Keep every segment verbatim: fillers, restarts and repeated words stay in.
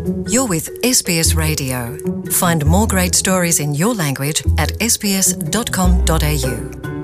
You're with S B S Radio. Find more great stories in your language at s b s dot com dot a u.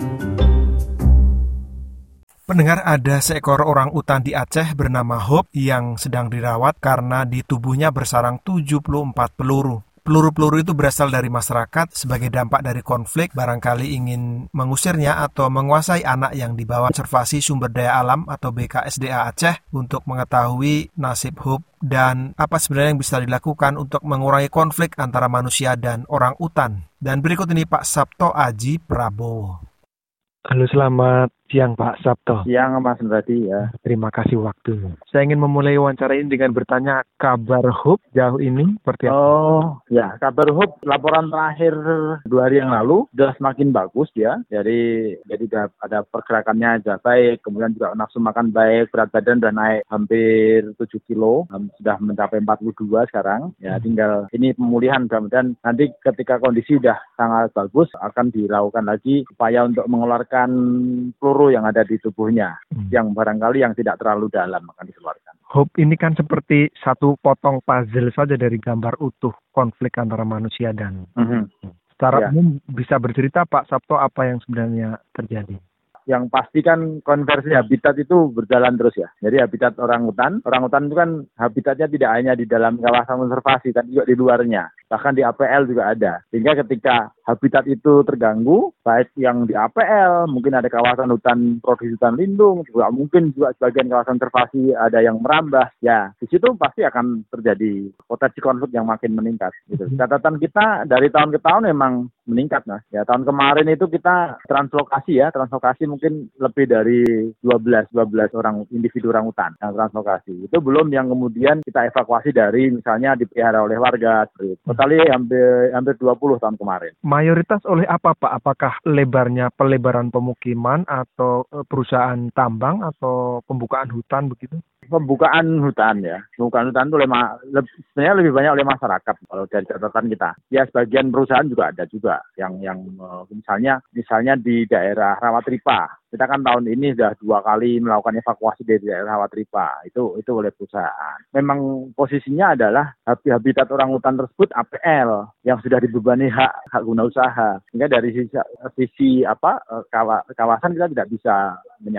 Pendengar, ada seekor orang utan di Aceh bernama Hope yang sedang dirawat karena di tubuhnya bersarang tujuh puluh empat peluru. Peluru-peluru itu berasal dari masyarakat sebagai dampak dari konflik, barangkali ingin mengusirnya atau menguasai anak yang dibawa Konservasi Sumber Daya Alam atau B K S D A Aceh untuk mengetahui nasib Hope dan apa sebenarnya yang bisa dilakukan untuk mengurangi konflik antara manusia dan orang utan. Dan berikut ini Pak Sabto Aji Prabowo. Halo, selamat siang Pak Sabto. Siang Mas Nuradi ya. Terima kasih waktunya. Saya ingin memulai wawancara ini dengan bertanya kabar Hope jauh ini seperti apa? Oh ya, kabar Hope laporan terakhir dua hari yang lalu sudah semakin bagus ya. Jadi jadi sudah ada pergerakannya sudah baik, kemudian juga nafsu makan baik, berat badan sudah naik hampir tujuh kilo, sudah mencapai empat puluh dua sekarang. Ya tinggal ini pemulihan, mudah-mudahan nanti ketika kondisi sudah sangat bagus akan dilakukan lagi upaya untuk mengeluarkan peluru yang ada di tubuhnya, hmm. yang barangkali yang tidak terlalu dalam akan dikeluarkan. Hope ini kan seperti satu potong puzzle saja dari gambar utuh konflik antara manusia dan mm-hmm. secara ya. umum bisa bercerita Pak Sabto apa yang sebenarnya terjadi? Yang pasti kan konversi habitat itu berjalan terus ya. Jadi habitat orangutan, orangutan itu kan habitatnya tidak hanya di dalam kawasan konservasi, tapi juga di luarnya. Bahkan di A P L juga ada. Sehingga ketika habitat itu terganggu, baik yang di A P L, mungkin ada kawasan hutan produksi hutan lindung, juga mungkin juga sebagian kawasan konservasi ada yang merambah. Ya, di situ pasti akan terjadi potensi konflik yang makin meningkat. Gitu. Catatan kita dari tahun ke tahun memang meningkat, Mas. Ya, tahun kemarin itu kita translokasi ya, translokasi mungkin lebih dari dua belas orang individu orangutan yang translokasi. Itu belum yang kemudian kita evakuasi dari misalnya dipelihara oleh warga. Totali hampir hampir dua puluh tahun kemarin. Mayoritas oleh apa Pak? Apakah lebarnya pelebaran pemukiman atau perusahaan tambang atau pembukaan hutan begitu? Pembukaan hutan ya, pembukaan hutan itu oleh sebenarnya lebih banyak oleh masyarakat kalau dari catatan kita. Ya sebagian perusahaan juga ada juga yang yang misalnya misalnya di daerah Rawatripa. Kita kan tahun ini sudah dua kali melakukan evakuasi dari daerah Rawatripa. Itu itu oleh perusahaan. Memang posisinya adalah habitat orangutan tersebut A P L yang sudah dibebani hak hak guna usaha. Sehingga dari sisi, sisi apa kawasan kita tidak bisa